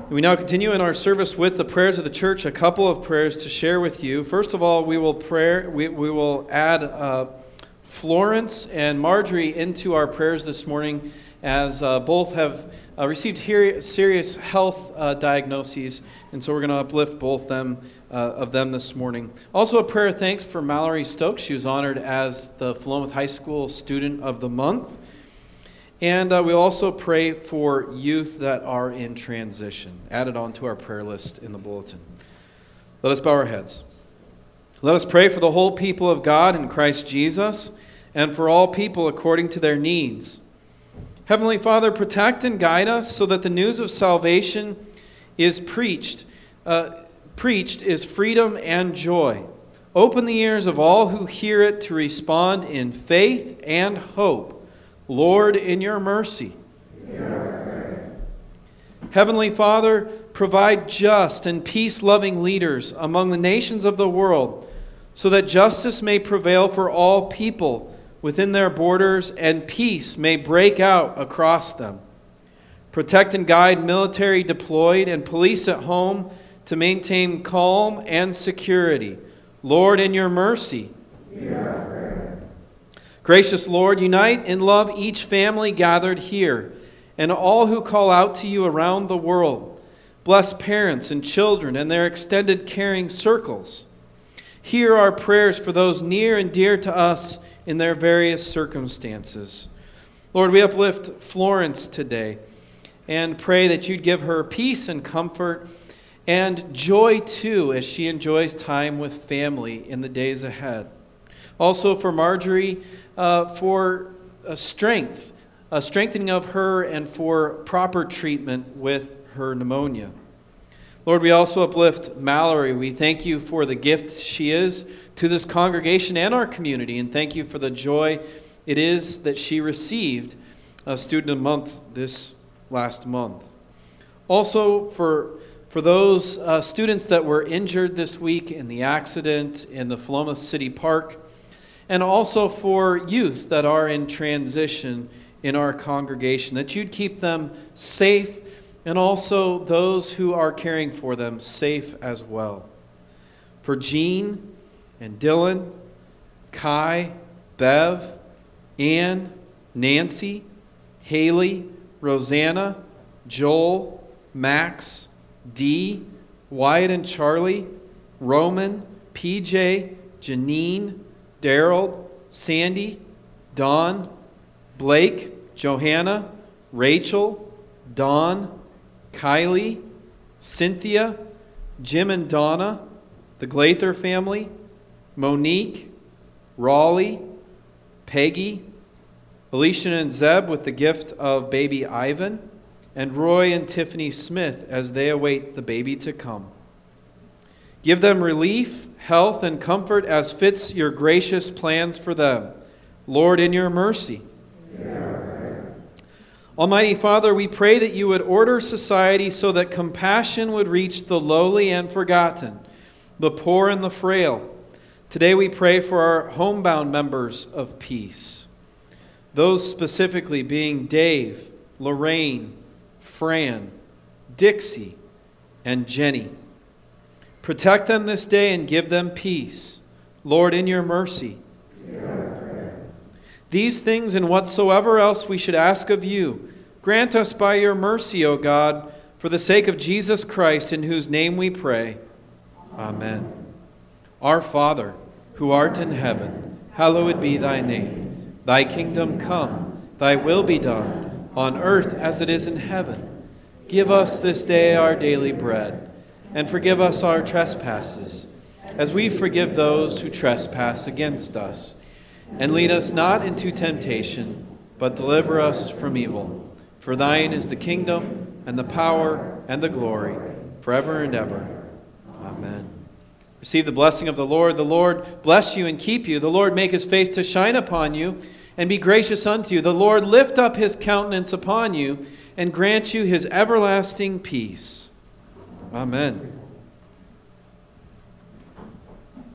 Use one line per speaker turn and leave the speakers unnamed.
We now continue in our service with the prayers of the church. A couple of prayers to share with you. First of all, we will add Florence and Marjorie into our prayers this morning, as both have received serious health diagnoses, and so we're going to uplift both of them this morning. Also, a prayer of thanks for Mallory Stokes. She was honored as the Philomath High School Student of the Month. And we'll also pray for youth that are in transition, added onto our prayer list in the bulletin. Let us bow our heads. Let us pray for the whole people of God in Christ Jesus, and for all people according to their needs. Heavenly Father, protect and guide us so that the news of salvation is preached is freedom and joy. Open the ears of all who hear it to respond in faith and hope. Lord, in your mercy. Heavenly Father, provide just and peace-loving leaders among the nations of the world, so that justice may prevail for all people within their borders and peace may break out across them. Protect and guide military deployed and police at home to maintain calm and security. Lord, in your mercy. Gracious Lord, unite in love each family gathered here and all who call out to you around the world. Bless parents and children and their extended caring circles. Hear our prayers for those near and dear to us in their various circumstances. Lord, we uplift Florence today and pray that you'd give her peace and comfort and joy too as she enjoys time with family in the days ahead. Also for Marjorie, for strengthening of her and for proper treatment with her pneumonia. Lord, we also uplift Mallory. We thank you for the gift she is to this congregation and our community, and thank you for the joy it is that she received a Student of the Month this last month. Also for those students that were injured this week in the accident in the Philomath City Park, and also for youth that are in transition in our congregation, that you'd keep them safe, and also those who are caring for them safe as well. For Jean and Dylan, Kai, Bev, Ann, Nancy, Haley, Rosanna, Joel, Max, Dee, Wyatt and Charlie, Roman, PJ, Janine, Daryl, Sandy, Dawn, Blake, Johanna, Rachel, Dawn, Kylie, Cynthia, Jim and Donna, the Glather family, Monique, Raleigh, Peggy, Alicia and Zeb with the gift of baby Ivan, and Roy and Tiffany Smith as they await the baby to come. Give them relief, health, and comfort as fits your gracious plans for them. Lord, in your mercy. Almighty Father, we pray that you would order society so that compassion would reach the lowly and forgotten, the poor and the frail. Today we pray for our homebound members of peace, those specifically being Dave, Lorraine, Fran, Dixie, and Jenny. Protect them this day and give them peace. Lord, in your mercy. These things and whatsoever else we should ask of you, grant us by your mercy, O God, for the sake of Jesus Christ, in whose name we pray. Amen. Our Father, who art in heaven, hallowed be thy name. Thy kingdom come, thy will be done, on earth as it is in heaven. Give us this day our daily bread, and forgive us our trespasses, as we forgive those who trespass against us. And lead us not into temptation, but deliver us from evil. For thine is the kingdom, and the power, and the glory, forever and ever. Amen. Receive the blessing of the Lord. The Lord bless you and keep you. The Lord make his face to shine upon you, and be gracious unto you. The Lord lift up his countenance upon you, and grant you his everlasting peace. Amen.